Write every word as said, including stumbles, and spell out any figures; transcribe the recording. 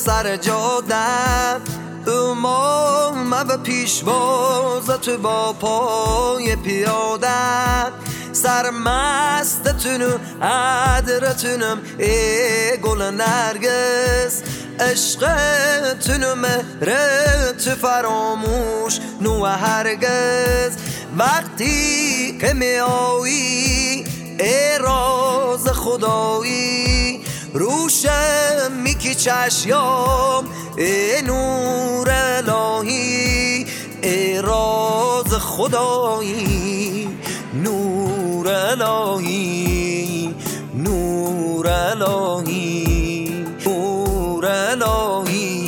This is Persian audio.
سر جادم اومم و پیشوازت با پای پیادم سرمستتونم عدرتونم ای گل نرگس عشقتونم مهرت فراموش نو هرگز وقتی که می آیی ای راز خدایی روشم میکی چشیام ای نور الهی ای راز خدایی نور الهی نور الهی نور الهی